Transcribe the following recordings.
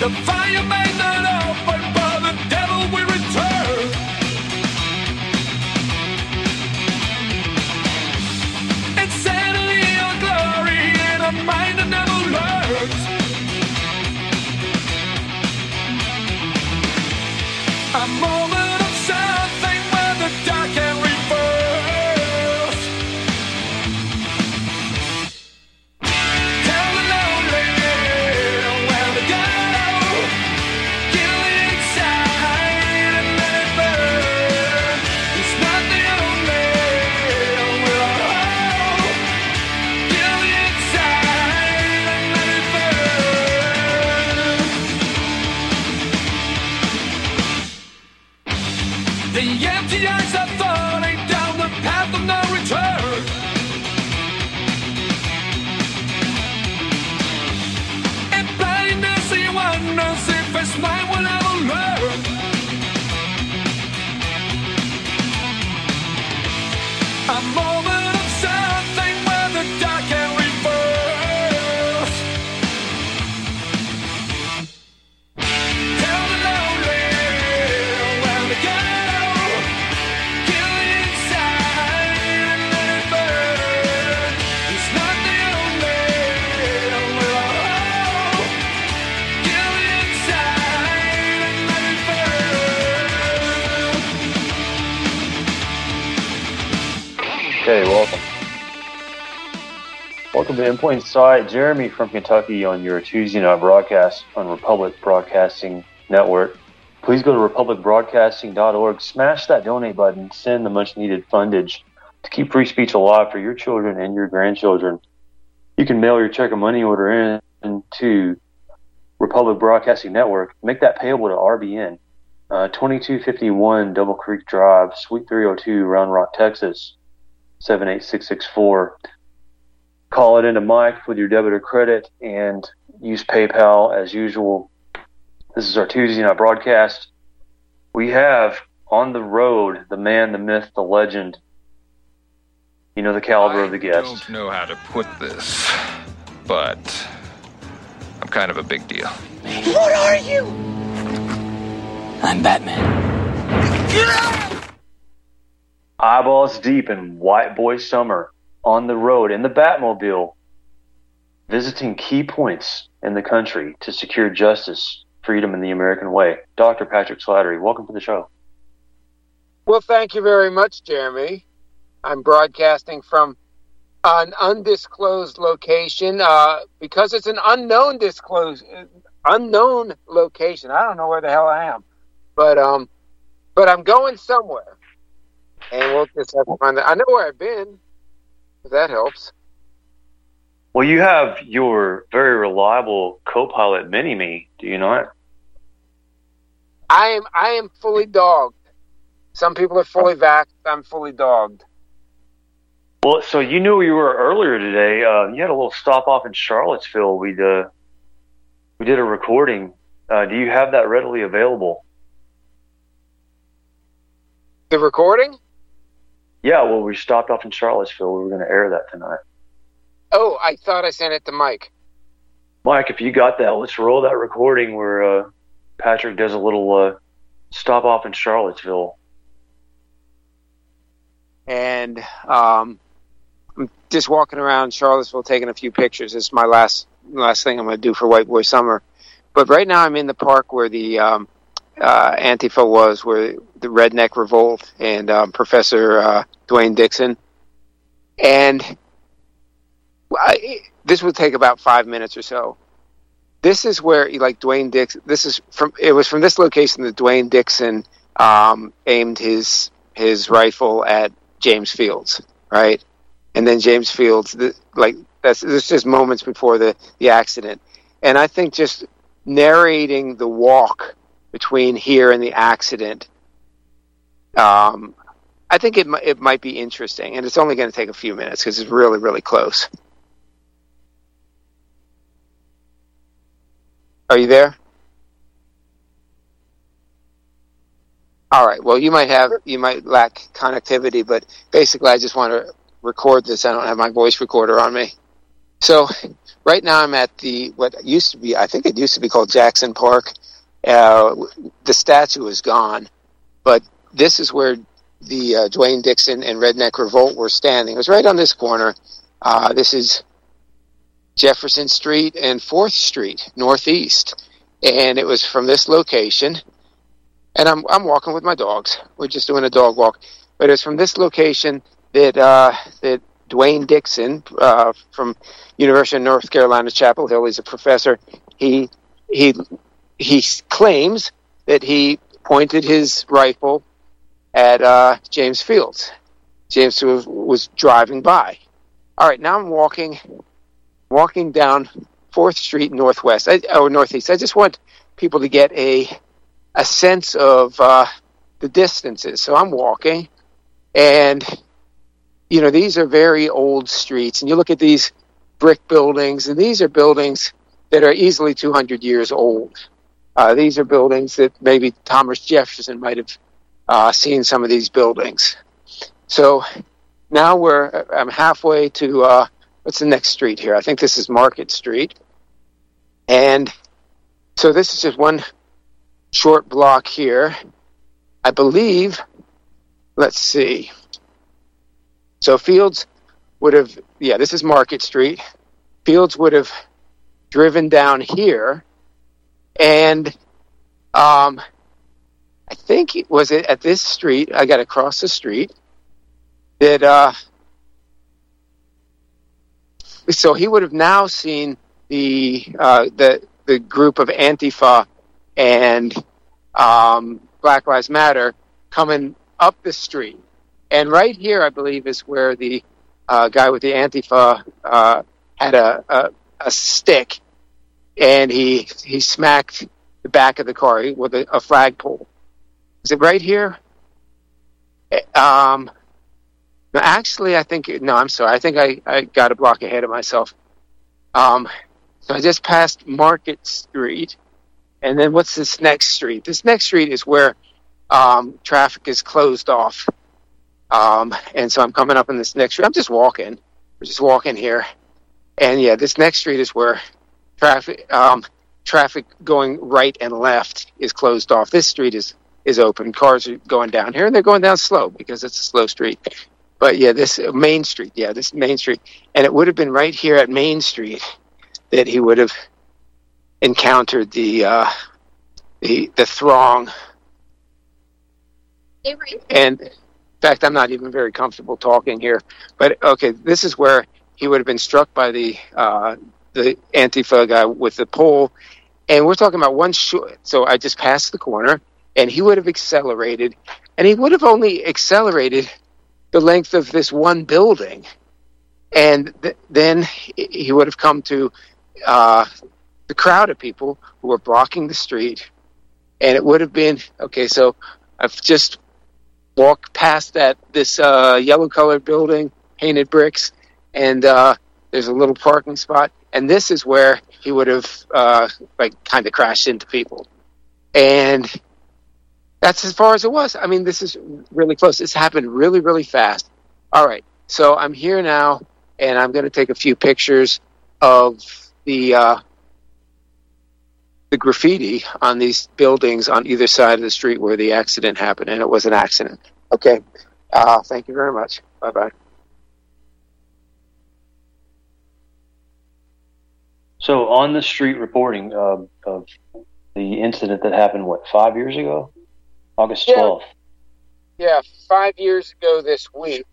The fire may not open, but the devil will return. Insanity or glory in a mind that never learns. A moment of something where the dark can reverse. Tell the lonely where to go. Kill the inside and let it burn. It's not the only will I hold. Kill the inside and let it burn. The empty eyes are falling down the path of no return. In blindness he wonders if his mind will ever learn. A moment of something where the dark can reverse. Tell the lonely where to go. Kill the inside and let it burn. It's not the only will I hold. Kill the inside and let it burn. Okay, welcome. Welcome to Endpoint Sight. Jeremy from Kentucky on your Tuesday night broadcast on Republic Broadcasting Network. Please go to republicbroadcasting.org, smash that donate button, send the much needed fundage to keep free speech alive for your children and your grandchildren. You can mail your check or money order in to Republic Broadcasting Network. Make that payable to RBN, 2251 Double Creek Drive, Suite 302, Round Rock, Texas, 78664. Call it into Mike with your debit or credit and use PayPal as usual. This is our Tuesday night broadcast. We have on the road the man, the myth, the legend. You know the caliber of the guest. I don't know how to put this, but I'm kind of a big deal. What are you? I'm Batman. Eyeballs deep in White Boy Summer, on the road in the Batmobile, visiting key points in the country to secure justice, freedom, and the American way. Dr. Patrick Slattery, welcome to the show. Well, thank you very much, Jeremy. I'm broadcasting from an undisclosed location because it's an unknown location. I don't know where the hell I am, but I'm going somewhere, and we'll just have to find that. I know where I've been. If that helps. Well, you have your very reliable co-pilot Mini-Me, do you not? I am fully dogged. Some people are fully vaxxed. I'm fully dogged. Well, so you knew where you were earlier today. You had a little stop off in Charlottesville. We did a recording. Do you have that readily available? The recording? Yeah, well, we stopped off in Charlottesville. We were going to air that tonight. Oh, I thought I sent it to Mike. Mike, if you got that, let's roll that recording where Patrick does a little stop off in Charlottesville. And I'm just walking around Charlottesville taking a few pictures. It's my last thing I'm going to do for White Boy Summer. But right now I'm in the park where the Antifa was, where the Redneck Revolt and Professor Dwayne Dixon. And this would take about 5 minutes or so. This is where, like, Dwayne Dixon, it was from this location that Dwayne Dixon aimed his rifle at James Fields, right? And then James Fields, this just moments before the accident. And I think just narrating the walk between here and the accident, I think it might be interesting, and it's only going to take a few minutes because it's really, really close. Are you there? All right. Well, you might lack connectivity, but basically, I just want to record this. I don't have my voice recorder on me. So right now I'm at what used to be, I think it used to be called Jackson Park. The statue is gone, but this is where the Dwayne Dixon and Redneck Revolt were standing. It was right on this corner. This is Jefferson Street and 4th Street, Northeast. And it was from this location. And I'm walking with my dogs. We're just doing a dog walk. But it's from this location that Dwayne Dixon from University of North Carolina, Chapel Hill, he's a professor. He claims that he pointed his rifle at James Fields. James was driving by. All right, now I'm walking down 4th Street Northwest or Northeast. I just want people to get a sense of the distances. So I'm walking, and these are very old streets, and you look at these brick buildings, and these are buildings that are easily 200 years old. These are buildings that maybe Thomas Jefferson might have seen some of these buildings. So now I'm halfway to what's the next street here? I think this is Market Street. And so this is just one short block here. I believe, let's see. So Fields would have, this is Market Street. Fields would have driven down here. And I think it was at this street, I got to cross the street, that so he would have now seen the group of Antifa and Black Lives Matter coming up the street. And right here, I believe, is where the guy with the Antifa had a stick, and he smacked the back of the car with a flagpole. Is it right here? No, actually, I think... No, I'm sorry. I think I got a block ahead of myself. So I just passed Market Street. And then what's this next street? This next street is where traffic is closed off. And so I'm coming up in this next street. I'm just walking. We're just walking here. And, this next street is where traffic going right and left is closed off. This street is open. Cars are going down here, and they're going down slow because it's a slow street. But, this Main Street. This Main Street. And it would have been right here at Main Street that he would have encountered the throng. And in fact, I'm not even very comfortable talking here. But okay, this is where he would have been struck by the Antifa guy with the pole. And we're talking about one short. So I just passed the corner, and he would have accelerated, and he would have only accelerated the length of this one building, and then he would have come to the crowd of people who were blocking the street, and it would have been okay. So I've just walked past this yellow-colored building, painted bricks, and there's a little parking spot, and this is where he would have kind of crashed into people, and that's as far as it was. I mean, this is really close. This happened really, really fast. All right, so I'm here now, and I'm going to take a few pictures of the graffiti on these buildings on either side of the street where the accident happened, and it was an accident. Okay, thank you very much. Bye-bye. So on the street reporting of the incident that happened, 5 years ago? August 12th. Yeah, 5 years ago this week.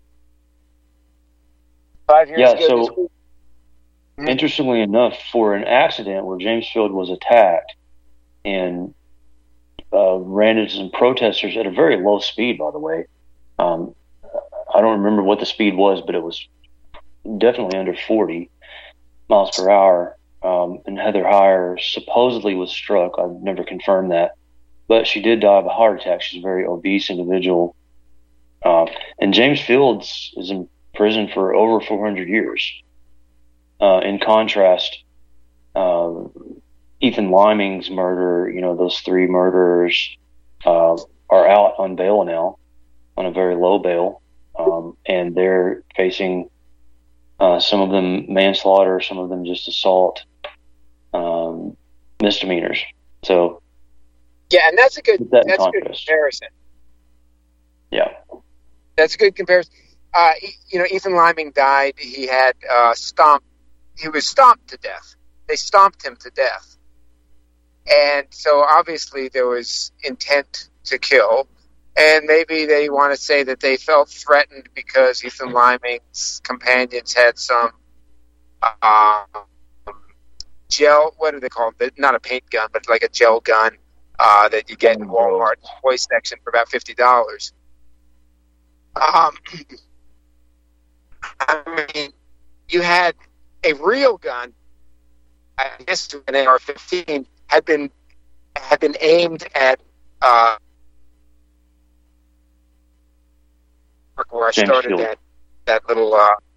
5 years ago this week. Interestingly enough, for an accident where James Field was attacked and ran into some protesters at a very low speed, by the way. I don't remember what the speed was, but it was definitely under 40 miles per hour. And Heather Heyer supposedly was struck. I've never confirmed that. But she did die of a heart attack. She's a very obese individual. And James Fields is in prison for over 400 years. In contrast, Ethan Liming's murder, those three murderers are out on bail now, on a very low bail. And they're facing Some of them manslaughter, some of them just assault, misdemeanors. So Yeah, and that's a good Put that in that's a good context. comparison. yeah, That's a good comparison. Ethan Liming died. He had he was stomped to death. They stomped him to death. And so obviously there was intent to kill. And maybe they want to say that they felt threatened because Ethan Liming's companions had some gel, what do they call it? Not a paint gun, but like a gel gun that you get in Walmart toy section for about $50. I mean, you had a real gun, I guess an AR-15, had been aimed at where I James started Field. that little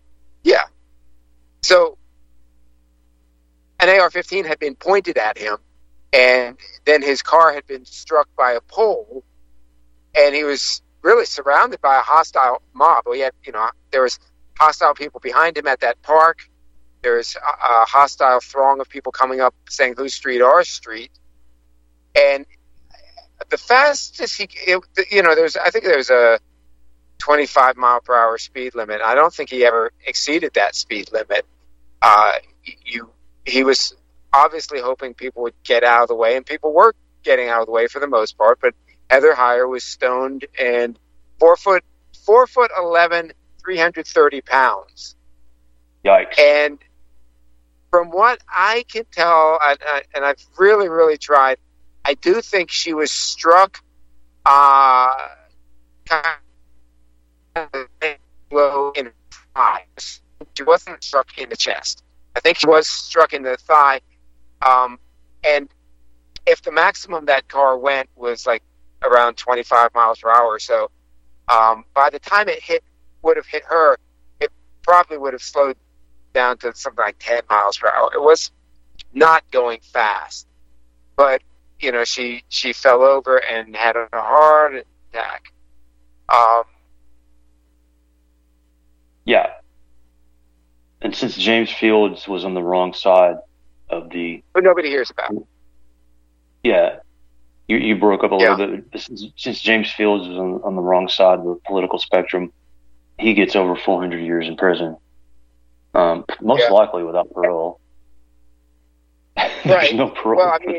So an AR-15 had been pointed at him, and then his car had been struck by a pole, and he was really surrounded by a hostile mob. He had, there was hostile people behind him at that park. There was a hostile throng of people coming up saying, "Whose street? Our street." And the fastest I think there was a 25 mile per hour speed limit. I don't think he ever exceeded that speed limit. He was obviously hoping people would get out of the way, and people were getting out of the way for the most part. But Heather Heyer was stoned and 4'11", 330 pounds. Yikes. And from what I can tell, and I've really, really tried, I do think she was struck kind of low in the thighs. She wasn't struck in the chest. I think she was struck in the thigh. And if the maximum that car went was like around 25 miles per hour or so, by the time it would have hit her, it probably would have slowed down to something like 10 miles per hour. It was not going fast, but she fell over and had a heart attack. Yeah. And since James Fields was on the wrong side of but nobody hears about it. Yeah, you broke up a little bit. Since James Fields was on the wrong side of the political spectrum, he gets over 400 years in prison. Most likely without parole. There's Right. no parole. Well, I mean,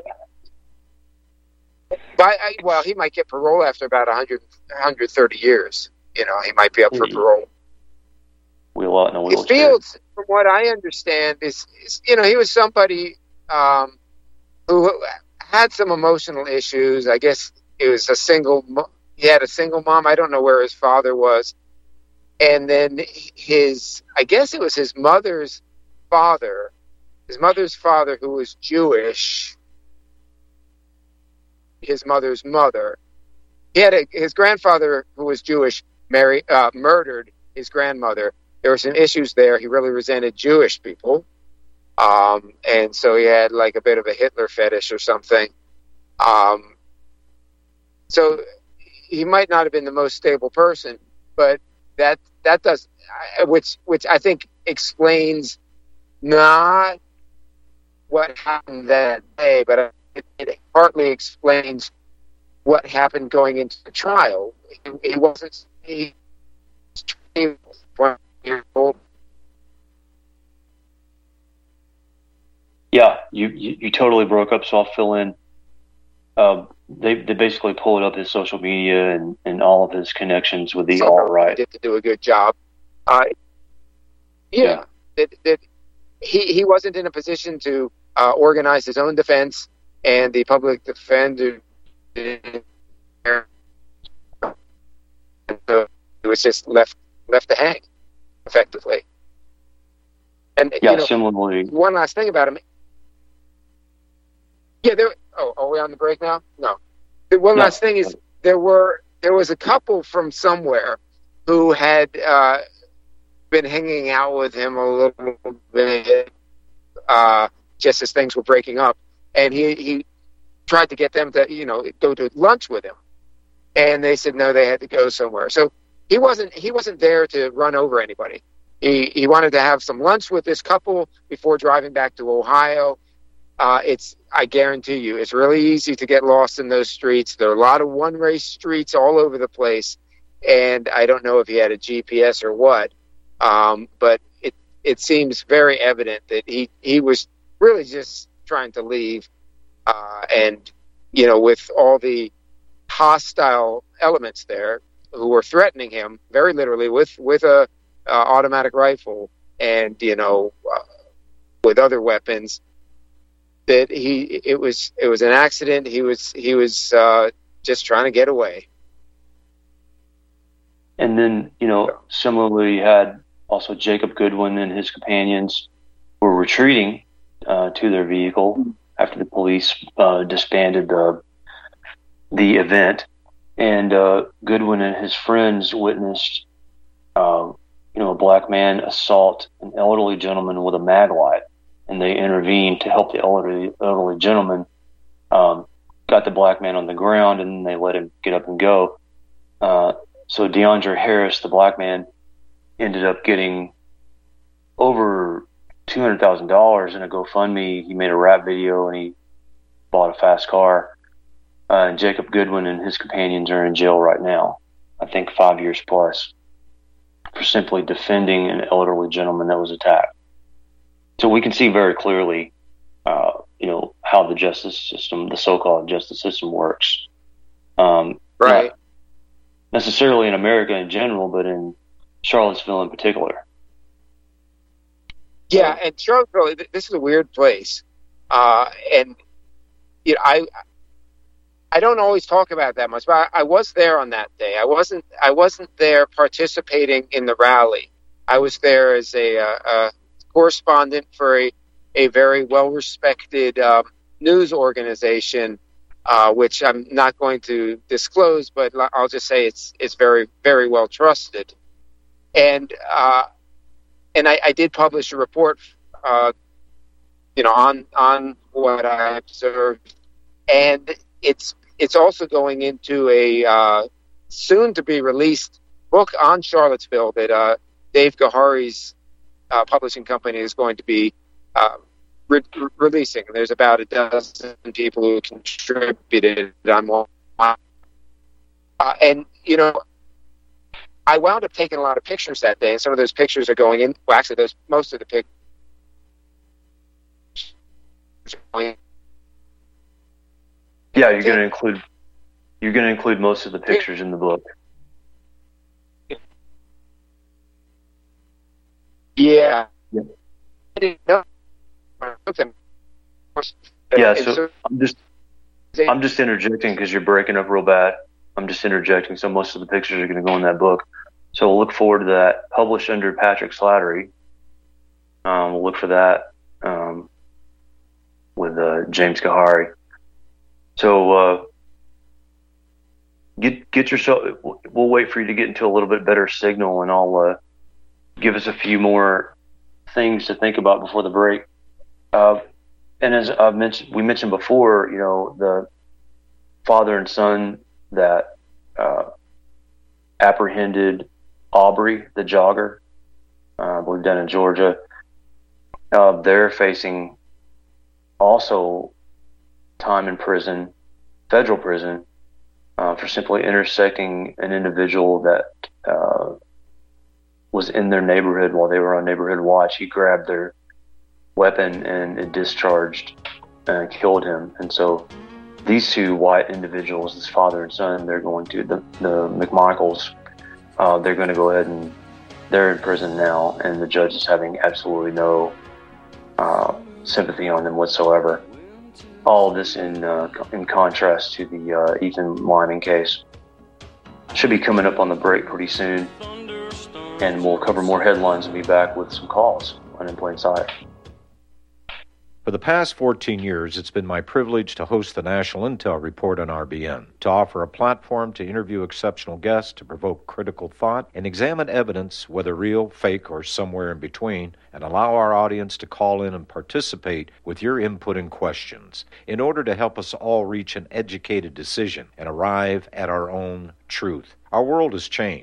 he might get parole after about 130 years. He might be up for parole. Wheel out in a wheelchair. Fields, from what I understand, is he was somebody who had some emotional issues. I guess it was he had a single mom. I don't know where his father was. And then I guess it was his mother's father who was Jewish, his mother's mother. He had his grandfather who was Jewish murdered his grandmother. There were some issues there. He really resented Jewish people. And so he had like a bit of a Hitler fetish or something. So he might not have been the most stable person, but that does, which I think explains not what happened that day, but it partly explains what happened going into the trial. He wasn't 20 years old. Yeah, you totally broke up, so I'll fill in. They basically pulled up his social media and all of his connections with the alt-right. Did to do a good job. That he wasn't in a position to organize his own defense, and the public defender didn't care. So it was just left to hang, effectively. And similarly. One last thing about him. Yeah, are we on the break now? No. The one last thing is there was a couple from somewhere who had been hanging out with him a little bit just as things were breaking up, and he tried to get them to go to lunch with him, and they said no, they had to go somewhere. So he wasn't there to run over anybody. He wanted to have some lunch with this couple before driving back to Ohio. I guarantee you, it's really easy to get lost in those streets. There are a lot of one-way streets all over the place, and I don't know if he had a GPS or what, but it seems very evident that he was really just trying to leave, and with all the hostile elements there who were threatening him very literally with a automatic rifle and with other weapons, that it was an accident. He was just trying to get away. And then similarly, you had also Jacob Goodwin and his companions were retreating to their vehicle after the police disbanded the event, and Goodwin and his friends witnessed a black man assault an elderly gentleman with a mag light, and they intervened to help the elderly gentleman, got the black man on the ground, and they let him get up and go. So DeAndre Harris, the black man, ended up getting over $200,000 in a GoFundMe. He made a rap video and he bought a fast car. And Jacob Goodwin and his companions are in jail right now, I think 5 years plus, for simply defending an elderly gentleman that was attacked. So we can see very clearly, how the justice system, the so-called justice system, works. Right. Not necessarily in America in general, but in Charlottesville in particular. Yeah, and Charlottesville, this is a weird place, and I don't always talk about it that much, but I was there on that day. I wasn't there participating in the rally. I was there as a correspondent for a very well-respected news organization, which I'm not going to disclose, but I'll just say it's very, very well trusted. And I did publish a report, on what I observed, and it's also going into a soon to be released book on Charlottesville that Dave Gahari's publishing company is going to be releasing. There's about a dozen people who contributed on one. And I wound up taking a lot of pictures that day, and some of those pictures are going in. Well, actually, most of the pictures are going in. Yeah, you're going to include most of the pictures in the book. Yeah. I didn't know. Yeah, so I'm just interjecting because you're breaking up real bad. I'm just interjecting, so most of the pictures are going to go in that book. So we'll look forward to that. Published under Patrick Slattery. We'll look for that with James Gahary. So get yourself. We'll wait for you to get into a little bit better signal, and I'll give us a few more things to think about before the break. And as we mentioned before, the father and son that apprehended Aubrey, the jogger, I believe down in Georgia, they're facing also time in prison, federal prison, for simply intersecting an individual that was in their neighborhood while they were on neighborhood watch. He grabbed their weapon and it discharged and killed him. And so these two white individuals, this father and son, they're going to, the McMichaels, they're going to go ahead and they're in prison now, and the judge is having absolutely no sympathy on them whatsoever. All of this in contrast to the Ethan Lyman case. Should be coming up on the break pretty soon, and we'll cover more headlines and be back with some calls on In Plain Sight. For the past 14 years, it's been my privilege to host the National Intel Report on RBN, to offer a platform to interview exceptional guests, to provoke critical thought, and examine evidence, whether real, fake, or somewhere in between, and allow our audience to call in and participate with your input and questions in order to help us all reach an educated decision and arrive at our own truth. Our world has changed.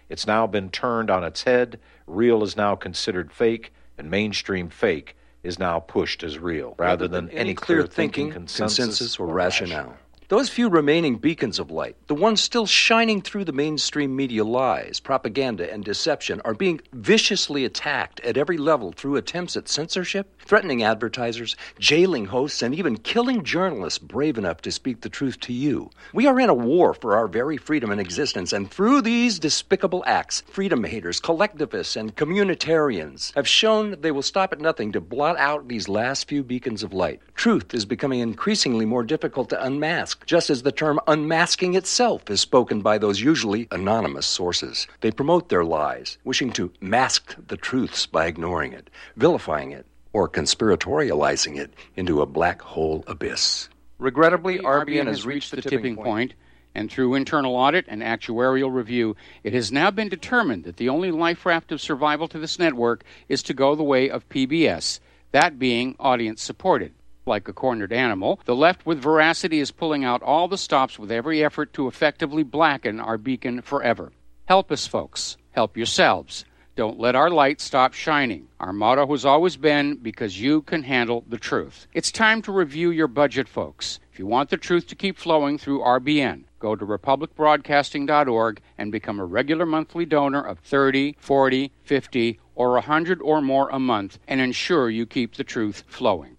It's now been turned on its head. Real is now considered fake, and mainstream fake is now pushed as real, rather than any clear thinking, consensus, or rationale. Those few remaining beacons of light, the ones still shining through the mainstream media lies, propaganda, and deception, are being viciously attacked at every level through attempts at censorship, threatening advertisers, jailing hosts, and even killing journalists brave enough to speak the truth to you. We are in a war for our very freedom and existence, and through these despicable acts, freedom haters, collectivists, and communitarians have shown they will stop at nothing to blot out these last few beacons of light. Truth is becoming increasingly more difficult to unmask, just as the term unmasking itself is spoken by those usually anonymous sources. They promote their lies, wishing to mask the truths by ignoring it, vilifying it, or conspiratorializing it into a black hole abyss. Regrettably, RBN has reached the tipping point, and through internal audit and actuarial review, it has now been determined that the only life raft of survival to this network is to go the way of PBS, that being audience-supported. Like a cornered animal, the left with veracity is pulling out all the stops with every effort to effectively blacken our beacon forever. Help us, folks. Help yourselves. Don't let our light stop shining. Our motto has always been, because you can handle the truth. It's time to review your budget, folks. If you want the truth to keep flowing through RBN, go to republicbroadcasting.org and become a regular monthly donor of $30, $40, $50, or $100 or more a month, and ensure you keep the truth flowing.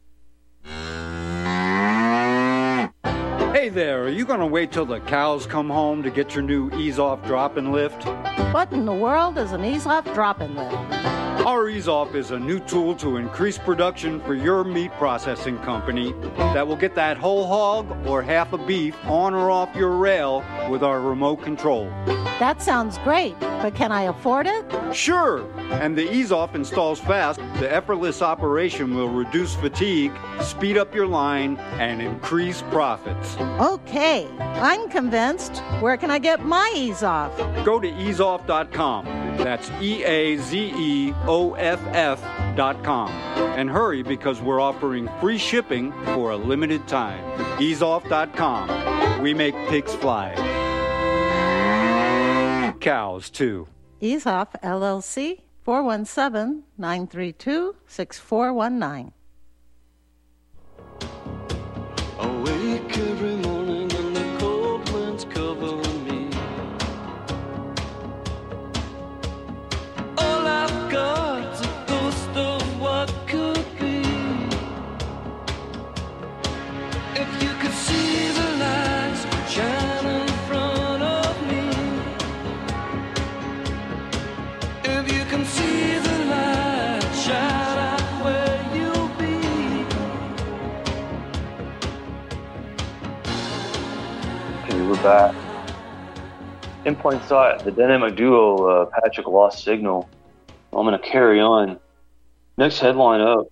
Hey there, are you going to wait till the cows come home to get your new ease-off drop-and lift? What in the world is an ease-off drop-and lift? Our ease-off is a new tool to increase production for your meat processing company that will get that whole hog or half a beef on or off your rail with our remote control. That sounds great, but can I afford it? Sure, and the ease-off installs fast. The effortless operation will reduce fatigue, speed up your line, and increase profits. Okay, I'm convinced. Where can I get my ease-off? Go to easeoff.com. That's EAZEOFF.com. And hurry, because we're offering free shipping for a limited time. Easeoff.com. We make pigs fly. Cows, too. Ease-Off, LLC, 417-932-6419. Awake every morning and the cold winds cover me. All I've got's a ghost of what could be. If you could see the lights shine in front of me. If you can see the light shine out where you'll be. Okay, we're back. In plain sight, the dynamic duo, Patrick lost signal. I'm going to carry on. Next headline up.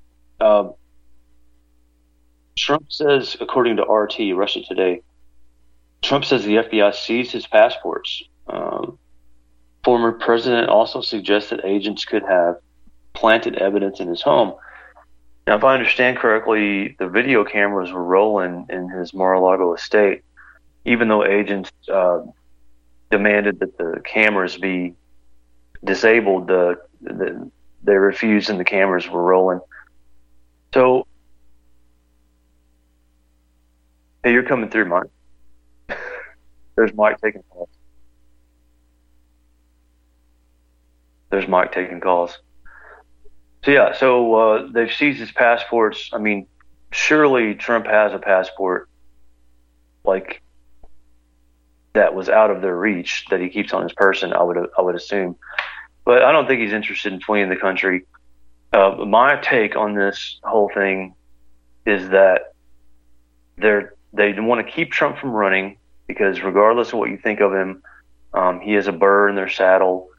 Trump says, according to RT, Russia Today, Trump says the FBI seized his passports. Former president also suggested agents could have planted evidence in his home. Now, if I understand correctly, the video cameras were rolling in his Mar-a-Lago estate, even though agents demanded that the cameras be disabled. They refused, and the cameras were rolling. So, hey, you're coming through, Mike. There's Mike taking calls. There's Mike taking calls. So they've seized his passports. I mean, surely Trump has a passport like that was out of their reach that he keeps on his person, I would assume. But I don't think he's interested in fleeing the country. My take on this whole thing is that they want to keep Trump from running, because regardless of what you think of him, he is a burr in their saddle.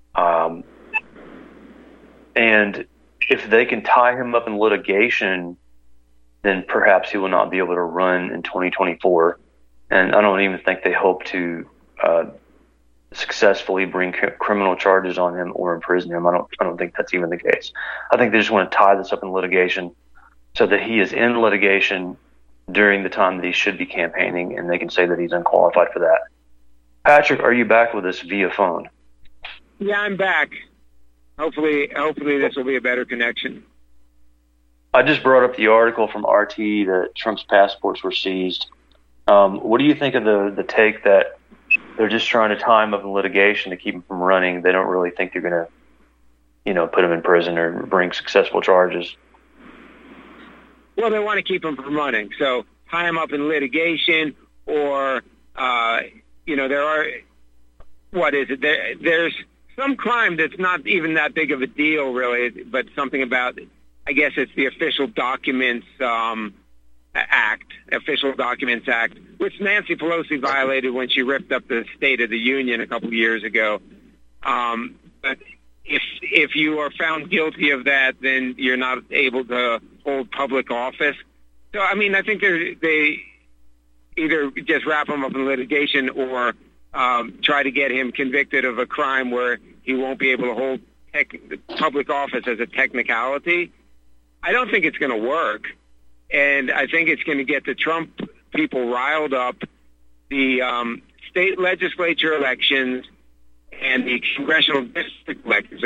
And if they can tie him up in litigation, then perhaps he will not be able to run in 2024. And I don't even think they hope to successfully bring criminal charges on him or imprison him. I don't think that's even the case. I think they just want to tie this up in litigation so that he is in litigation during the time that he should be campaigning, and they can say that he's unqualified for that. Patrick, are you back with us via phone? Yeah, I'm back. Hopefully this will be a better connection. I just brought up the article from RT that Trump's passports were seized. What do you think of the take that they're just trying to tie him up in litigation to keep him from running? They don't really think they're going to, put him in prison or bring successful charges. Well, they want to keep him from running, so tie him up in litigation, or there are, what is it? There's some crime that's not even that big of a deal, really, but something about, I guess it's the Official Documents Act, which Nancy Pelosi violated when she ripped up the State of the Union a couple of years ago. But if you are found guilty of that, then you're not able to hold public office. So, I mean, I think they either just wrap him up in litigation or try to get him convicted of a crime where he won't be able to hold public office as a technicality. I don't think it's going to work. And I think it's going to get the Trump people riled up. The state legislature elections and the congressional district elections.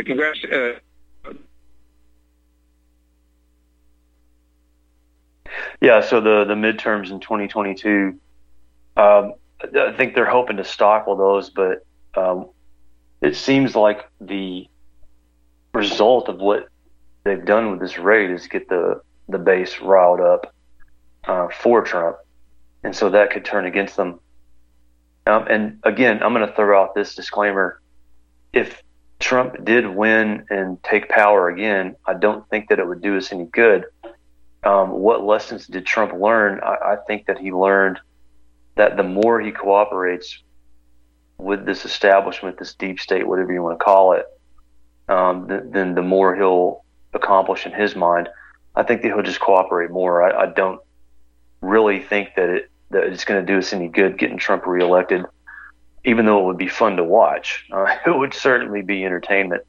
Yeah, so the midterms in 2022, I think they're hoping to stifle those, but it seems like the result of what they've done with this raid is get the base riled up for Trump, and so that could turn against them. And again, I'm going to throw out this disclaimer. If Trump did win and take power again, I don't think that it would do us any good. What lessons did Trump learn? I think that he learned that the more he cooperates with this establishment, this deep state, whatever you want to call it, then the more he'll accomplish in his mind. I think that he'll just cooperate more. I don't really think that it's going to do us any good getting Trump reelected, even though it would be fun to watch. It would certainly be entertainment.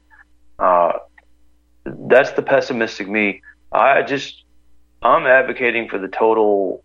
That's the pessimistic me. I'm advocating for the total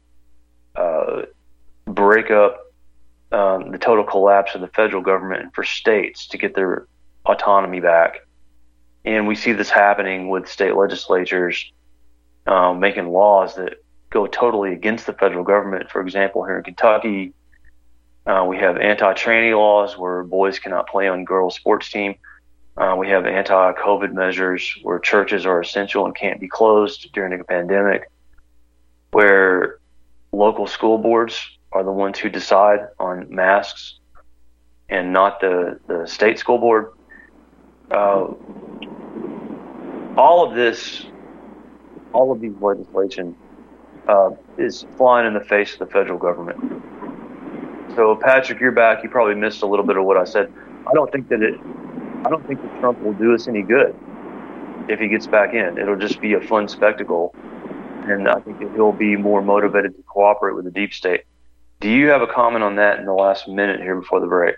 breakup, the total collapse of the federal government, and for states to get their autonomy back. And we see this happening with state legislatures making laws that go totally against the federal government. For example, here in Kentucky, we have anti-tranny laws where boys cannot play on girls' sports team. We have anti-COVID measures where churches are essential and can't be closed during a pandemic, where local school boards are the ones who decide on masks and not the state school board. All of these legislation is flying in the face of the federal government. So, Patrick, you're back. You probably missed a little bit of what I said. I don't think that Trump will do us any good if he gets back in. It'll just be a fun spectacle, and I think that he'll be more motivated to cooperate with the deep state. Do you have a comment on that in the last minute here before the break?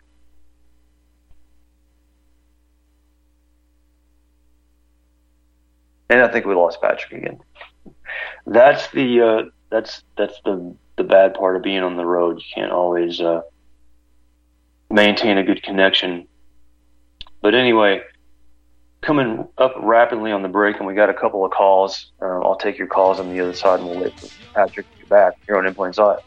And I think we lost Patrick again. That's the bad part of being on the road. You can't always maintain a good connection. But anyway, coming up rapidly on the break, and we got a couple of calls. I'll take your calls on the other side, and we'll wait for Patrick to get back here on In Plain Sight.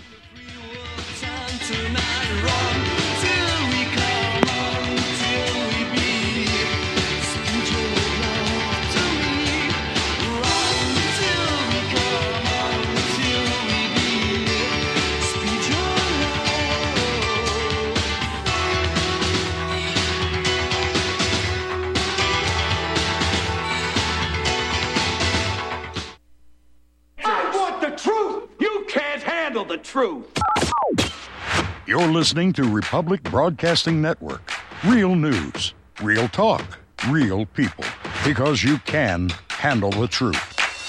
The truth. You're listening to Republic Broadcasting Network. Real news, real talk, real people. Because you can handle the truth.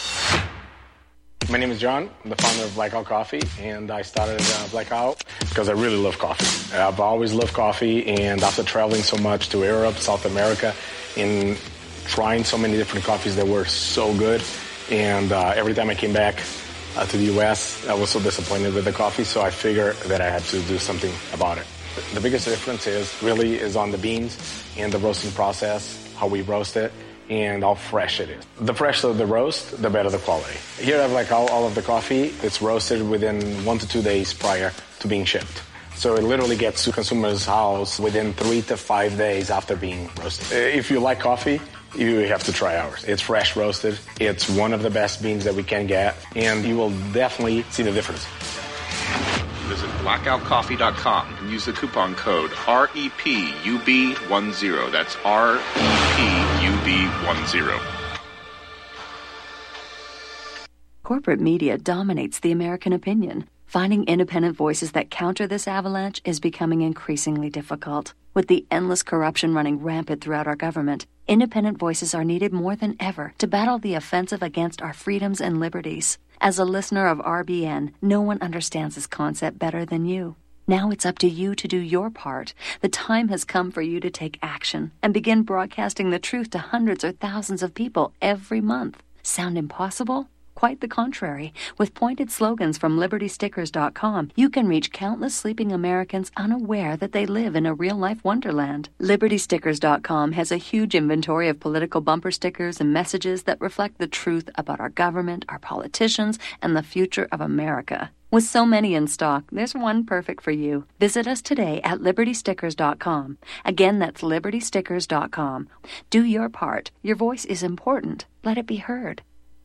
My name is John. I'm the founder of Blackout Coffee, and I started Blackout because I really love coffee. I've always loved coffee, and after traveling so much to Europe, South America, and trying so many different coffees that were so good, and every time I came back to the U.S., I was so disappointed with the coffee, so I figured that I had to do something about it. The biggest difference is on the beans and the roasting process, how we roast it, and how fresh it is. The fresher the roast, the better the quality. Here I have like all of the coffee. It's roasted within 1 to 2 days prior to being shipped. So it literally gets to consumers' house within 3 to 5 days after being roasted. If you like coffee, you have to try ours. It's fresh roasted. It's one of the best beans that we can get, and you will definitely see the difference. Visit blackoutcoffee.com and use the coupon code REPUB10. That's REPUB10. Corporate media dominates the American opinion. Finding independent voices that counter this avalanche is becoming increasingly difficult. With the endless corruption running rampant throughout our government, independent voices are needed more than ever to battle the offensive against our freedoms and liberties. As a listener of RBN, no one understands this concept better than you. Now it's up to you to do your part. The time has come for you to take action and begin broadcasting the truth to hundreds or thousands of people every month. Sound impossible? Quite the contrary. With pointed slogans from LibertyStickers.com, you can reach countless sleeping Americans unaware that they live in a real-life wonderland. LibertyStickers.com has a huge inventory of political bumper stickers and messages that reflect the truth about our government, our politicians, and the future of America. With so many in stock, there's one perfect for you. Visit us today at LibertyStickers.com. Again, that's LibertyStickers.com. Do your part. Your voice is important. Let it be heard.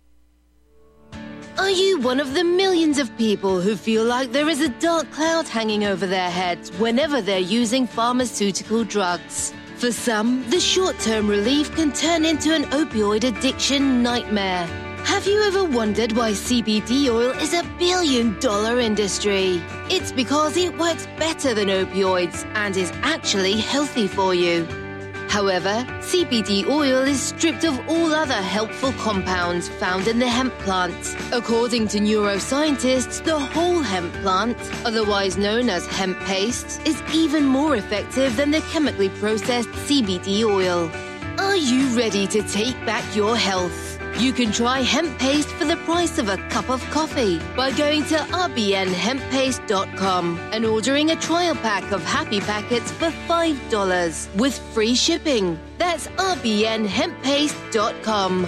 Are you one of the millions of people who feel like there is a dark cloud hanging over their heads whenever they're using pharmaceutical drugs? For some, the short-term relief can turn into an opioid addiction nightmare. Have you ever wondered why CBD oil is a billion-dollar industry? It's because it works better than opioids and is actually healthy for you. However, CBD oil is stripped of all other helpful compounds found in the hemp plant. According to neuroscientists, the whole hemp plant, otherwise known as hemp paste, is even more effective than the chemically processed CBD oil. Are you ready to take back your health? You can try hemp paste for the price of a cup of coffee by going to rbnhemppaste.com and ordering a trial pack of Happy Packets for $5 with free shipping. That's rbnhemppaste.com.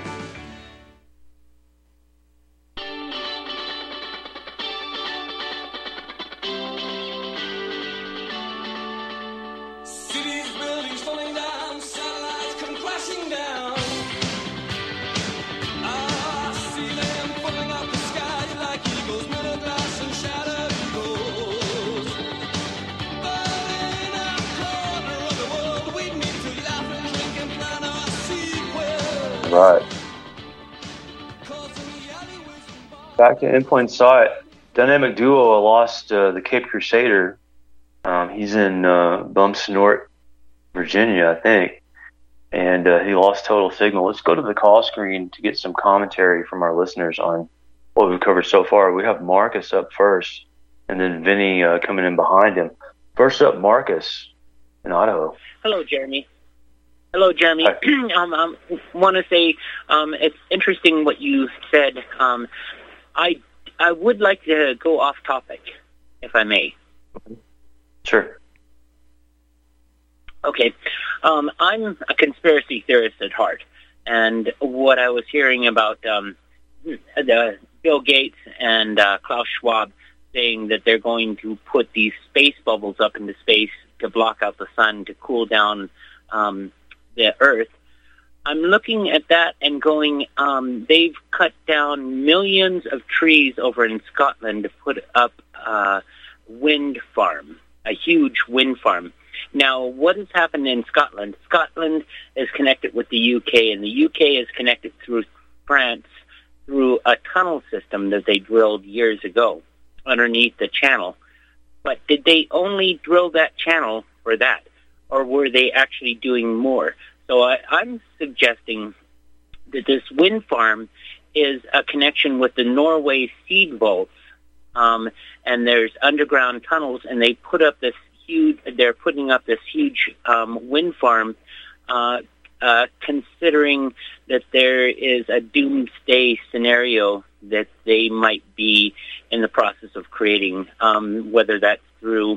Right. Back to In Plain Sight. Dynamic Duo lost the Cape Crusader. He's in Bum Snort, Virginia, I think. And he lost total signal. Let's go to the call screen to get some commentary from our listeners on what we've covered so far. We have Marcus up first, and then Vinny coming in behind him. First up, Marcus in Idaho. Hello, Jeremy. Hello, Jeremy. I want to say it's interesting what you said. I would like to go off topic, if I may. Sure. Okay. I'm a conspiracy theorist at heart, and what I was hearing about the Bill Gates and Klaus Schwab saying that they're going to put these space bubbles up into space to block out the sun to cool down the Earth. I'm looking at that and going, they've cut down millions of trees over in Scotland to put up a wind farm, a huge wind farm. Now, what has happened in Scotland? Scotland is connected with the UK, and the UK is connected through France through a tunnel system that they drilled years ago underneath the channel. But did they only drill that channel for that? Or were they actually doing more? So I'm suggesting that this wind farm is a connection with the Norway seed vaults, and there's underground tunnels, and they're putting up this huge wind farm, considering that there is a doomsday scenario that they might be in the process of creating, whether that's through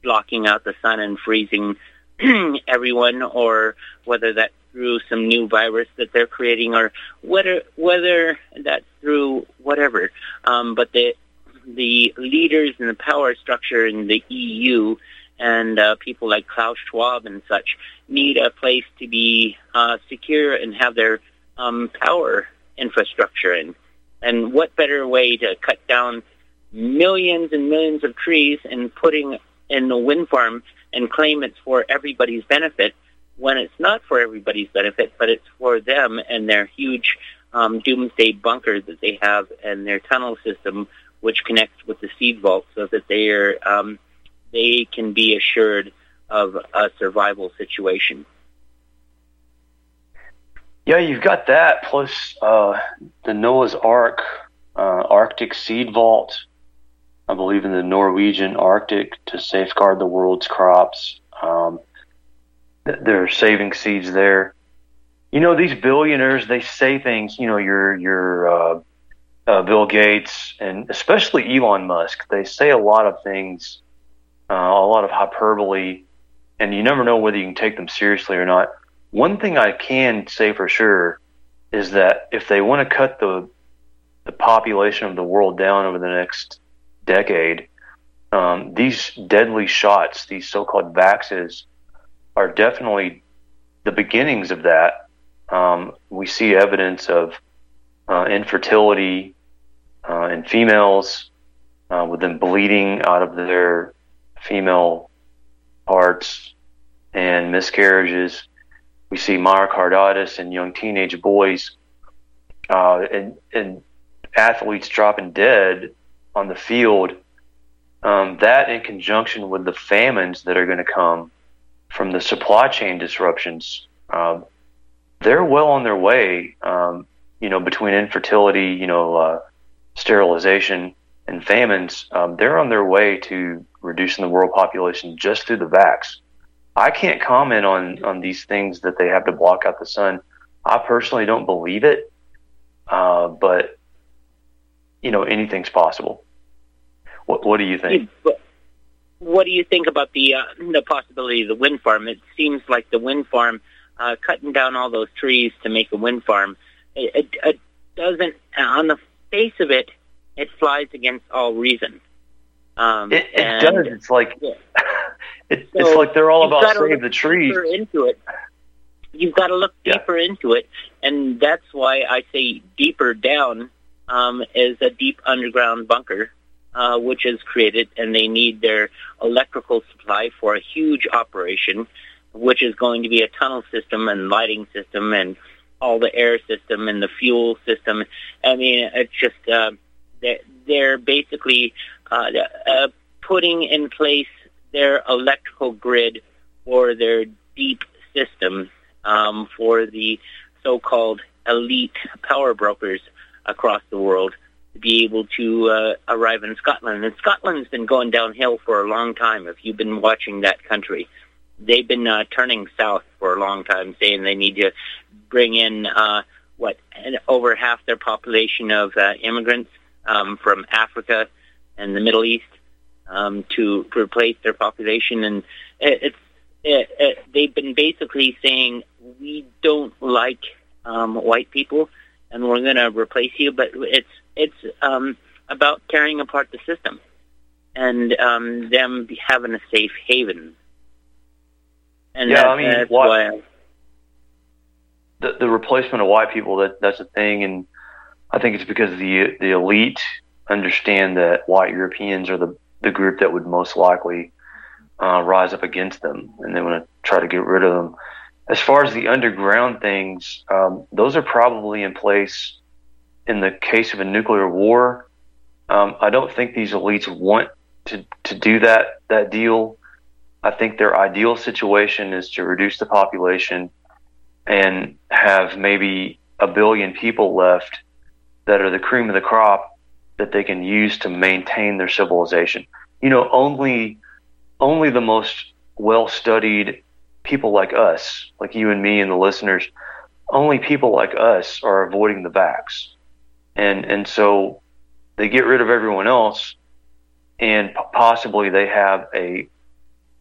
blocking out the sun and freezing everyone, or whether that's through some new virus that they're creating, or whether that's through whatever. But the leaders and the power structure in the EU and people like Klaus Schwab and such need a place to be secure and have their power infrastructure in. And what better way to cut down millions and millions of trees and putting in a wind farm and claim it's for everybody's benefit, when it's not for everybody's benefit, but it's for them and their huge doomsday bunker that they have and their tunnel system, which connects with the seed vault, so that they can be assured of a survival situation. Yeah, you've got that, plus the Noah's Ark, Arctic seed vault, I believe in the Norwegian Arctic, to safeguard the world's crops. They're saving seeds there. You know, these billionaires, they say things, you know, your Bill Gates and especially Elon Musk, they say a lot of things, a lot of hyperbole, and you never know whether you can take them seriously or not. One thing I can say for sure is that if they want to cut the population of the world down over the next decade, these deadly shots, these so-called vaxes, are definitely the beginnings of that. We see evidence of infertility in females, with them bleeding out of their female parts, and miscarriages. We see myocarditis in young teenage boys, and athletes dropping dead on the field. That in conjunction with the famines that are going to come from the supply chain disruptions, they're well on their way, between infertility, sterilization, and famines. They're on their way to reducing the world population just through the vax. I can't comment on these things that they have to block out the sun. I personally don't believe it, but, anything's possible. What do you think? What do you think about the possibility of the wind farm? It seems like the wind farm, cutting down all those trees to make a wind farm, it doesn't, on the face of it, it flies against all reason. It does. It's like it's like they're all about save the trees. You've got to look deeper into it, and that's why I say deeper down is a deep underground bunker, which is created, and they need their electrical supply for a huge operation, which is going to be a tunnel system and lighting system and all the air system and the fuel system. I mean, it's just they're basically putting in place their electrical grid for their deep system for the so-called elite power brokers across the world to be able to arrive in Scotland. And Scotland's been going downhill for a long time. If you've been watching that country, they've been turning south for a long time, saying they need to bring in over half their population of immigrants from Africa and the Middle East to replace their population. And they've been basically saying, we don't like white people, and we're going to replace you. But it's about tearing apart the system and them having a safe haven. And that's why the replacement of white people, that's a thing, and I think it's because the elite understand that white Europeans are the group that would most likely rise up against them, and they want to try to get rid of them. As far as the underground things, those are probably in place in the case of a nuclear war. I don't think these elites want to do that deal. I think their ideal situation is to reduce the population and have maybe 1 billion people left that are the cream of the crop that they can use to maintain their civilization. Only the most well-studied people like us, like you and me and the listeners, only people like us are avoiding the vax. And so they get rid of everyone else, and possibly they have a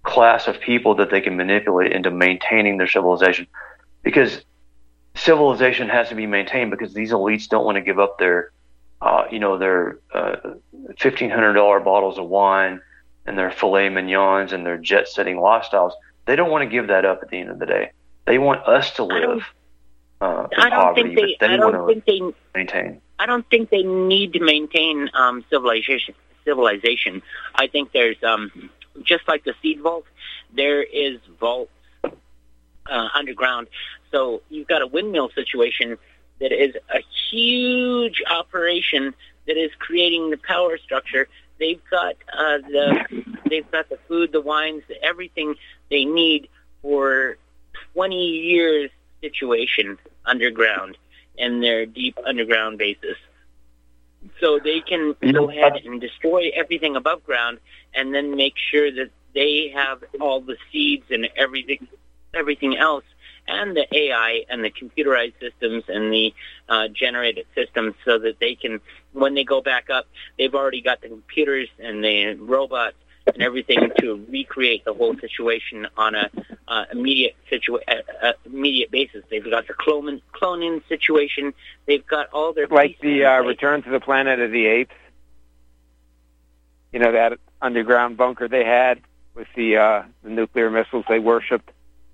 class of people that they can manipulate into maintaining their civilization, because civilization has to be maintained, because these elites don't want to give up their their $1,500 bottles of wine and their filet mignons and their jet-setting lifestyles. They don't want to give that up at the end of the day. They want us to live in poverty, but they want to maintain. I don't think they need to maintain civilization. I think there's, just like the seed vault, there is vaults underground. So you've got a windmill situation that is a huge operation that is creating the power structure. They've got the food, the wines, everything they need for 20 years situation underground in their deep underground bases. So they can go ahead and destroy everything above ground and then make sure that they have all the seeds and everything else, and the AI and the computerized systems and the generated systems, so that they can, when they go back up, they've already got the computers and the robots and everything to recreate the whole situation on a immediate basis. They've got the cloning situation. They've got all their like the Return to the Planet of the Apes. You know, that underground bunker they had with the nuclear missiles they worshipped.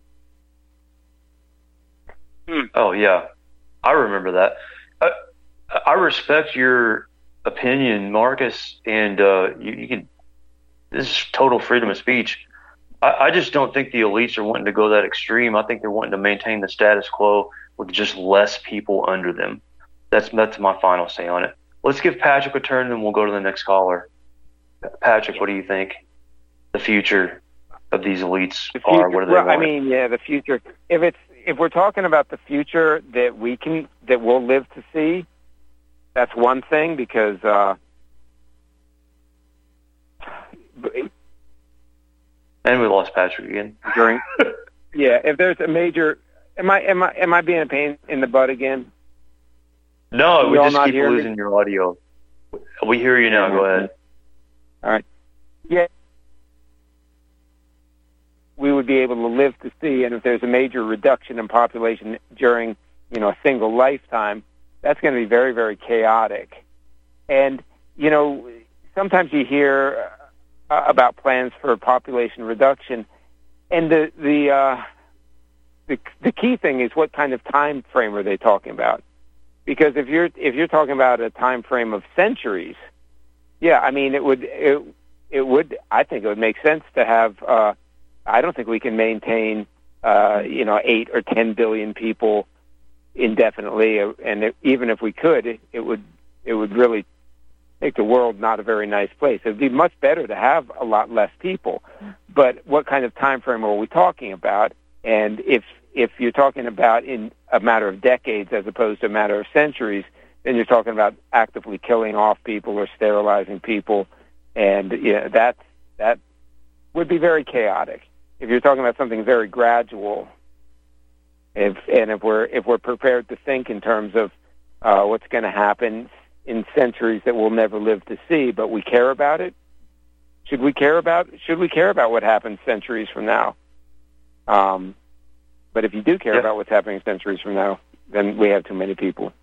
Oh yeah, I remember that. I respect your opinion, Marcus, and you can. This is total freedom of speech. I just don't think the elites are wanting to go that extreme. I think they're wanting to maintain the status quo with just less people under them. That's my final say on it. Let's give Patrick a turn, and then we'll go to the next caller. Patrick, what do you think the future of these elites are? What do they want? I mean, yeah, the future. If we're talking about the future that we'll live to see, that's one thing, because and we lost Patrick again. If there's a major, am I being a pain in the butt again? No, we just keep losing your audio. We hear you now. Go ahead. All right. Yeah. We would be able to live to see, and if there's a major reduction in population during, a single lifetime, that's going to be very, very chaotic. And, sometimes you hear about plans for population reduction, and the key thing is, what kind of time frame are they talking about? Because if you're talking about a time frame of centuries, yeah, I mean, it would I think it would make sense to have. I don't think we can maintain 8 or 10 billion people indefinitely, and even if we could, it would really make the world not a very nice place. It would be much better to have a lot less people. But what kind of time frame are we talking about? And if you're talking about in a matter of decades as opposed to a matter of centuries, then you're talking about actively killing off people or sterilizing people, and that would be very chaotic. If you're talking about something very gradual, if we're prepared to think in terms of what's going to happen in centuries that we'll never live to see, but we care about it, should we care about what happens centuries from now? But if you do care about what's happening centuries from now, then we have too many people.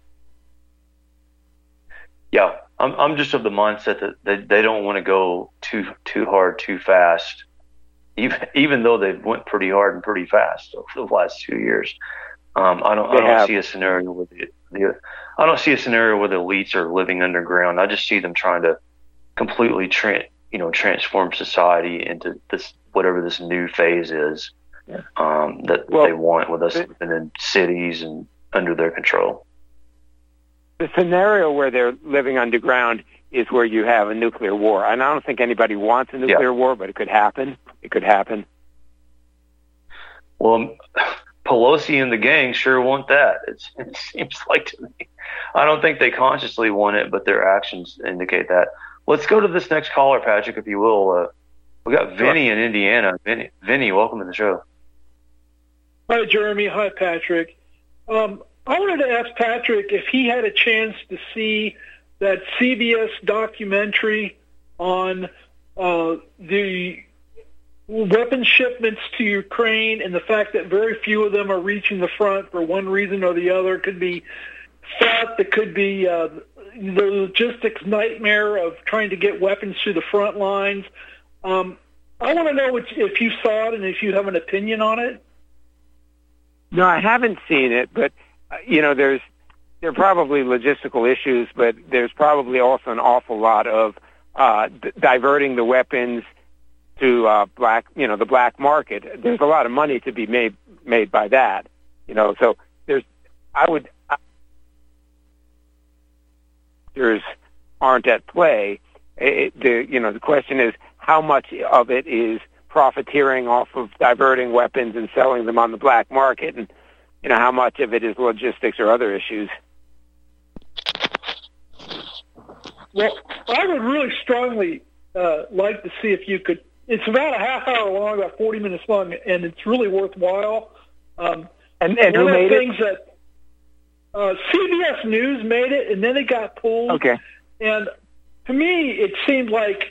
Yeah, I'm just of the mindset that they don't want to go too hard, too fast. Even though they've went pretty hard and pretty fast over the last 2 years, I don't see a scenario where I don't see a scenario where the elites are living underground. I just see them trying to completely transform society into this whatever this new phase is that they want, with us living in cities and under their control. The scenario where they're living underground is where you have a nuclear war. And I don't think anybody wants a nuclear war, but it could happen. It could happen. Well, Pelosi and the gang sure want that. It seems like to me. I don't think they consciously want it, but their actions indicate that. Let's go to this next caller, Patrick, if you will. We got Vinny in Indiana. Vinny, welcome to the show. Hi, Jeremy. Hi, Patrick. I wanted to ask Patrick if he had a chance to see that CBS documentary on the weapon shipments to Ukraine and the fact that very few of them are reaching the front for one reason or the other. It could be theft. It could be the logistics nightmare of trying to get weapons to the front lines. I want to know if you saw it and if you have an opinion on it. No, I haven't seen it, but there are probably logistical issues, but there's probably also an awful lot of diverting the weapons to the black market. There's a lot of money to be made by that, So aren't at play. The question is how much of it is profiteering off of diverting weapons and selling them on the black market, and how much of it is logistics or other issues. Well, I would really strongly like to see if you could. It's about a half hour long, about 40 minutes long, and it's really worthwhile. And who made it? That CBS News made it, and then it got pulled. Okay. And to me, it seemed like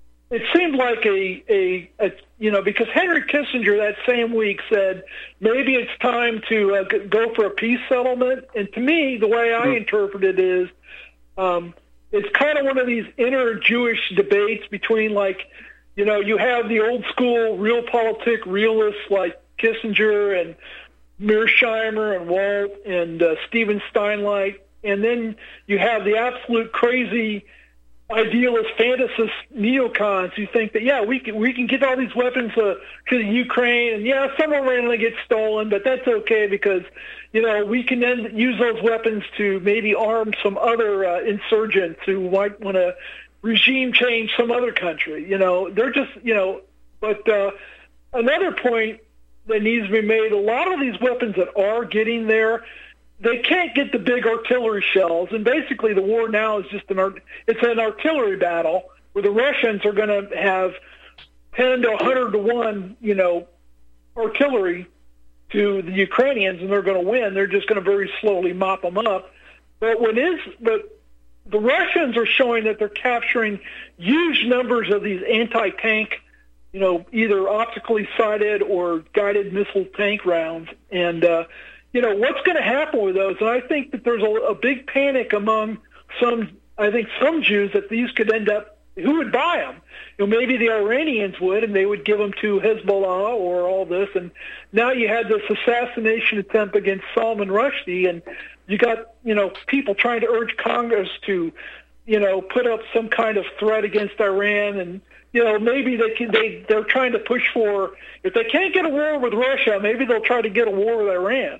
a because Henry Kissinger that same week said maybe it's time to go for a peace settlement. And to me, the way I interpret it is it's kind of one of these inner Jewish debates between you have the old school realpolitik realists like Kissinger and Mearsheimer and Walt and Stephen Steinlein, and then you have the absolute crazy idealist, fantasist neocons who think that we can get all these weapons to the Ukraine, and some of them are going to get stolen, but that's okay because we can then use those weapons to maybe arm some other insurgents who might want to regime change some other country. They're just But another point that needs to be made: a lot of these weapons that are getting there, they can't get the big artillery shells, and basically the war now is just an artillery battle where the Russians are going to have 10 to 100 to 1, artillery to the Ukrainians, and they're going to win. They're just going to very slowly mop them up. But the Russians are showing that they're capturing huge numbers of these anti-tank, either optically sighted or guided missile tank rounds, and what's going to happen with those? And I think that there's a big panic among some Jews that these could end up, who would buy them? Maybe the Iranians would, and they would give them to Hezbollah or all this. And now you had this assassination attempt against Salman Rushdie, and you got, people trying to urge Congress to, put up some kind of threat against Iran. And, maybe they're trying to push for, if they can't get a war with Russia, maybe they'll try to get a war with Iran.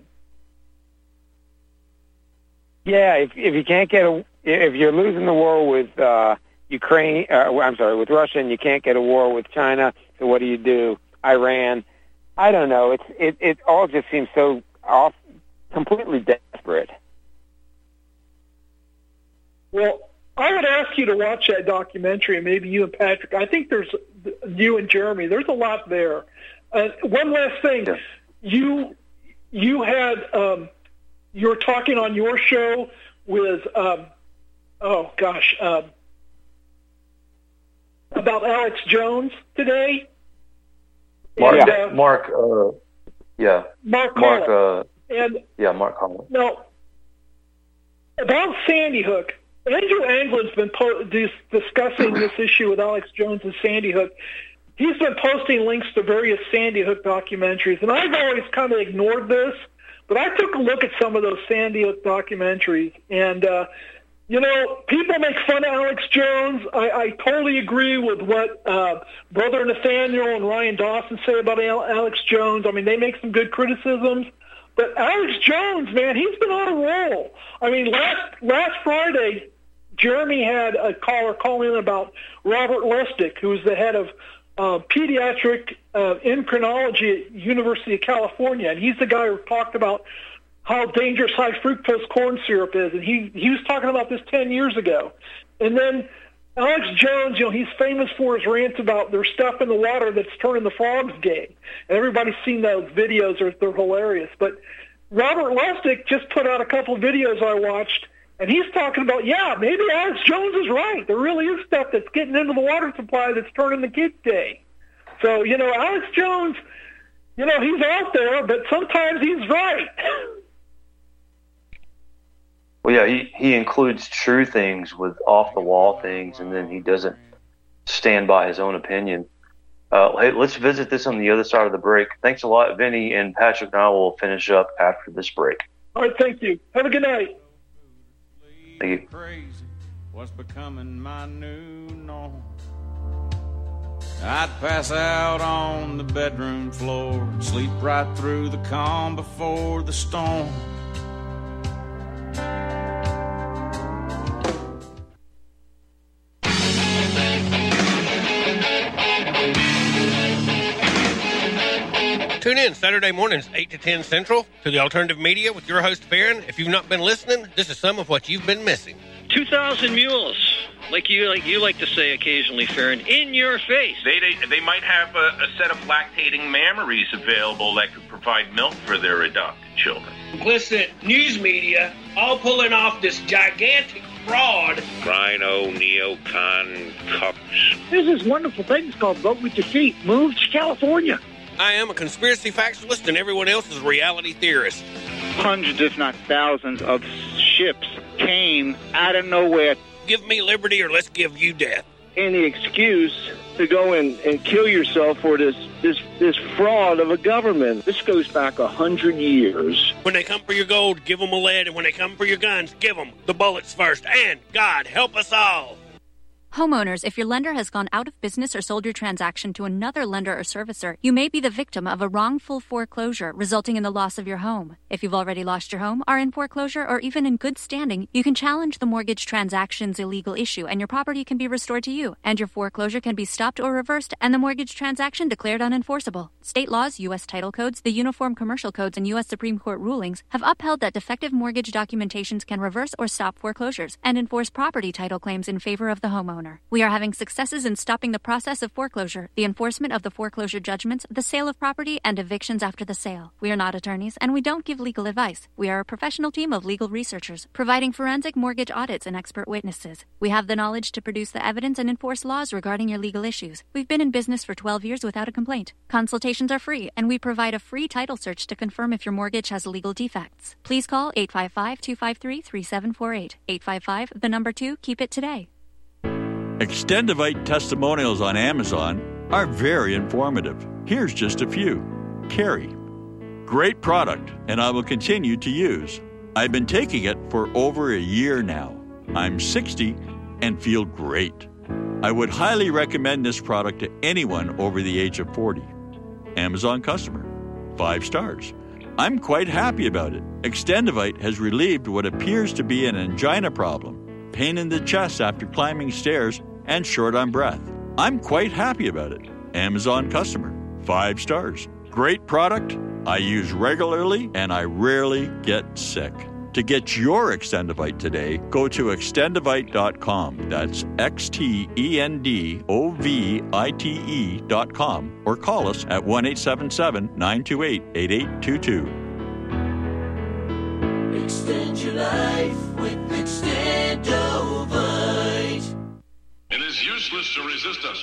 Yeah, if you can't if you're losing the war with Ukraine, with Russia, and you can't get a war with China, so what do? Iran? I don't know. It all just seems so completely desperate. Well, I would ask you to watch that documentary, and maybe you and Patrick. I think there's you and Jeremy. There's a lot there. One last thing, you had. You were talking on your show with, about Alex Jones today. Mark Collin. Mark Collin. Now, about Sandy Hook, Andrew Anglin's been discussing this issue with Alex Jones and Sandy Hook. He's been posting links to various Sandy Hook documentaries, and I've always kind of ignored this. But I took a look at some of those Sandy Hook documentaries, and, people make fun of Alex Jones. I totally agree with what Brother Nathaniel and Ryan Dawson say about Alex Jones. I mean, they make some good criticisms. But Alex Jones, man, he's been on a roll. I mean, last Friday, Jeremy had a caller call in about Robert Lustig, who was the head of pediatric endocrinology at University of California, and he's the guy who talked about how dangerous high fructose corn syrup is, and he was talking about this 10 years ago. And then Alex Jones, he's famous for his rants about there's stuff in the water that's turning the frogs gay, and everybody's seen those videos. They're hilarious. But Robert Lustig just put out a couple of videos I watched, and he's talking about, maybe Alex Jones is right. There really is stuff that's getting into the water supply that's turning the kids gay. So, Alex Jones, he's out there, but sometimes he's right. Well, yeah, he includes true things with off-the-wall things, and then he doesn't stand by his own opinion. Hey, let's visit this on the other side of the break. Thanks a lot, Vinny, and Patrick and I will finish up after this break. All right, thank you. Have a good night. Thank you. Crazy, what's becoming my new norm? I'd pass out on the bedroom floor, sleep right through the calm before the storm. Tune in Saturday mornings, 8 to 10 Central, to the Alternative Media with your host, Farron. If you've not been listening, this is some of what you've been missing. 2,000 mules, like you like to say occasionally, Farron, in your face. They might have a set of lactating mammaries available that could provide milk for their adopted children. Complicit news media all pulling off this gigantic fraud. Rhino, neocon, cucks. There's this wonderful thing called Vote With Your Feet. Move to California. I am a conspiracy factualist, and everyone else is a reality theorist. Hundreds, if not thousands, of ships came out of nowhere. Give me liberty or let's give you death. Any excuse to go and kill yourself for this fraud of a government. This goes back 100 years. When they come for your gold, give them a lead, and when they come for your guns, give them the bullets first. And God help us all. Homeowners, if your lender has gone out of business or sold your transaction to another lender or servicer, you may be the victim of a wrongful foreclosure resulting in the loss of your home. If you've already lost your home, are in foreclosure, or even in good standing, you can challenge the mortgage transaction's illegal issue and your property can be restored to you, and your foreclosure can be stopped or reversed and the mortgage transaction declared unenforceable. State laws, U.S. title codes, the Uniform Commercial Codes, and U.S. Supreme Court rulings have upheld that defective mortgage documentations can reverse or stop foreclosures and enforce property title claims in favor of the homeowner. We are having successes in stopping the process of foreclosure, the enforcement of the foreclosure judgments, the sale of property, and evictions after the sale. We are not attorneys, and we don't give legal advice. We are a professional team of legal researchers, providing forensic mortgage audits and expert witnesses. We have the knowledge to produce the evidence and enforce laws regarding your legal issues. We've been in business for 12 years without a complaint. Consultations are free, and we provide a free title search to confirm if your mortgage has legal defects. Please call 855-253-3748. 855, 2, keep it today. Extendivite testimonials on Amazon are very informative. Here's just a few. Carrie. Great product, and I will continue to use. I've been taking it for over a year now. I'm 60 and feel great. I would highly recommend this product to anyone over the age of 40. Amazon customer. 5 stars. I'm quite happy about it. Extendivite has relieved what appears to be an angina problem, pain in the chest after climbing stairs, and short on breath. I'm quite happy about it. Amazon customer. 5 stars. Great product. I use regularly, and I rarely get sick. To get your Extendivite today, go to extendivite.com. That's XTENDOVITE.com, or call us at 1-877-928-8822. Extend your life with Extendovite. It is useless to resist us.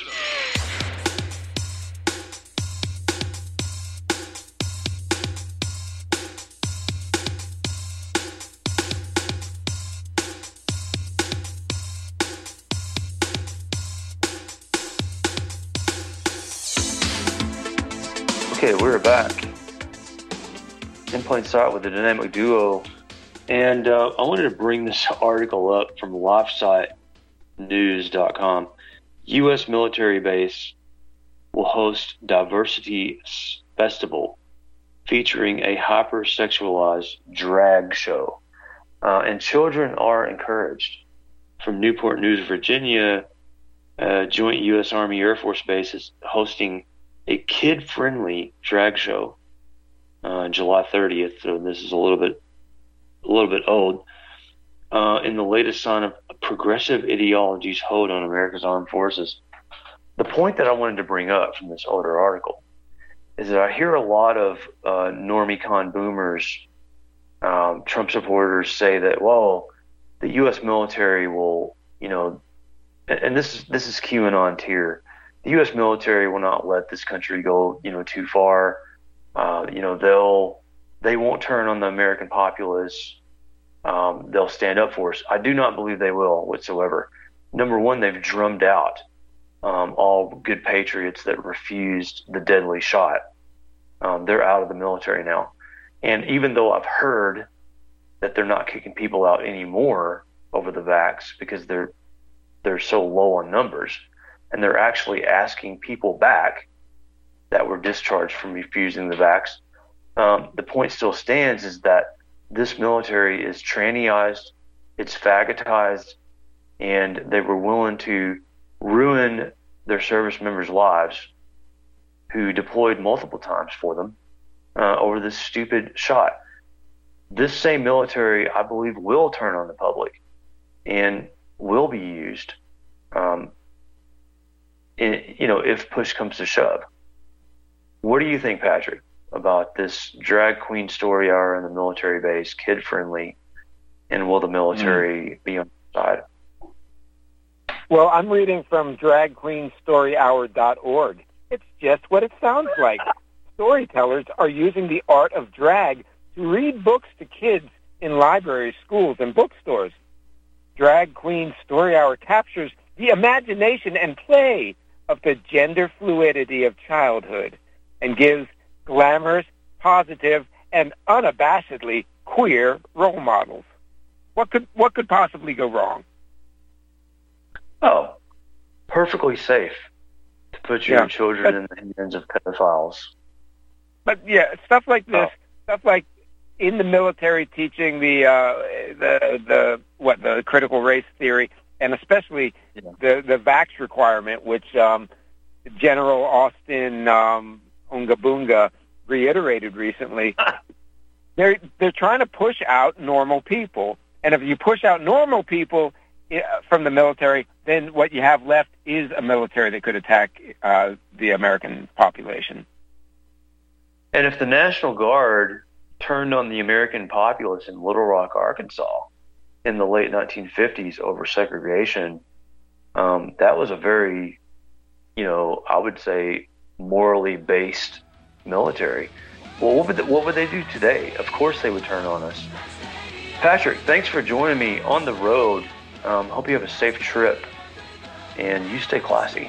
Okay, we're back. In plain sight with the dynamic duo. And I wanted to bring this article up from LifeSiteNews.com. U.S. military base will host Diversity Festival featuring a hypersexualized drag show. And children are encouraged. From Newport News, Virginia, Joint U.S. Army Air Force Base is hosting a kid-friendly drag show on July 30th. So this is a little bit old. In the latest sign of progressive ideology's hold on America's armed forces. The point that I wanted to bring up from this older article is that I hear a lot of normie-con boomers, Trump supporters say that, well, the U.S. military will, and this is QAnon tier, the U.S. military will not let this country go, too far. They won't turn on the American populace. They'll stand up for us. I do not believe they will whatsoever. Number one, they've drummed out all good patriots that refused the deadly shot. They're out of the military now. And even though I've heard that they're not kicking people out anymore over the vax because they're so low on numbers, and they're actually asking people back that were discharged from refusing the vax, the point still stands is that this military is trannyized, it's fagotized, and they were willing to ruin their service members' lives who deployed multiple times for them over this stupid shot. This same military, I believe, will turn on the public and will be used, if push comes to shove. What do you think, Patrick, about this drag queen story hour in the military base, kid-friendly, and will the military be on the side? Well, I'm reading from dragqueenstoryhour.org. It's just what it sounds like. Storytellers are using the art of drag to read books to kids in libraries, schools, and bookstores. Drag Queen Story Hour captures the imagination and play of the gender fluidity of childhood and gives glamorous, positive, and unabashedly queer role models. What could possibly go wrong? Oh, perfectly safe to put your children in the hands of pedophiles. But yeah, stuff like this, stuff like in the military teaching the critical race theory, and especially the vax requirement, which General Austin Ungabunga reiterated recently. They're trying to push out normal people, and if you push out normal people from the military, then what you have left is a military that could attack the American population. And if the National Guard turned on the American populace in Little Rock, Arkansas in the late 1950s over segregation, that was a very, I would say, morally based military. Well, what would they do today? Of course they would turn on us. Patrick, thanks for joining me on the road. Hope you have a safe trip, and you stay classy.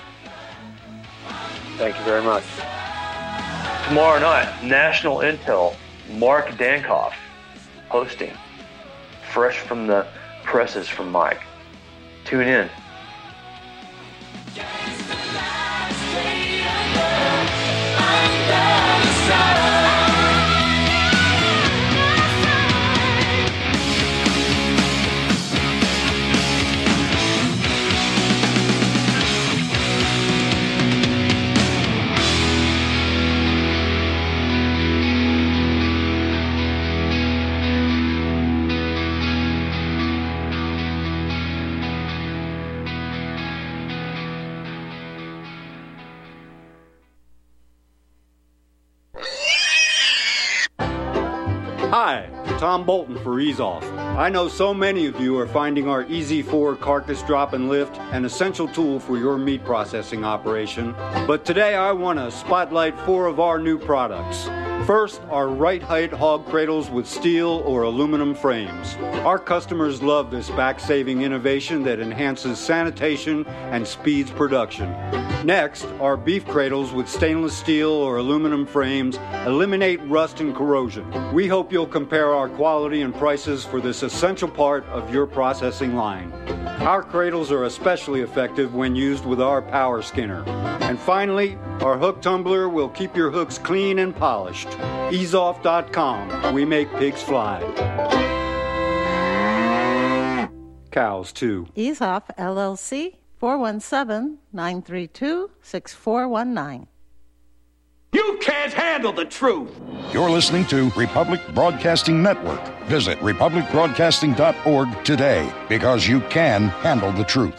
Thank you very much. Tomorrow night, National Intel, Mark Dankoff hosting, fresh from the presses from Mike. Tune in. Hi, Tom Bolton for EaseOff. I know so many of you are finding our EZ4 carcass drop and lift an essential tool for your meat processing operation, but today I want to spotlight 4 of our new products. First, our right height hog cradles with steel or aluminum frames. Our customers love this back-saving innovation that enhances sanitation and speeds production. Next, our beef cradles with stainless steel or aluminum frames eliminate rust and corrosion. We hope you'll compare our quality and prices for this essential part of your processing line. Our cradles are especially effective when used with our power skinner. And finally, our hook tumbler will keep your hooks clean and polished. EaseOff.com. We make pigs fly. Cows, too. EaseOff, LLC, 417-932-6419. You can't handle the truth. You're listening to Republic Broadcasting Network. Visit republicbroadcasting.org today, because you can handle the truth.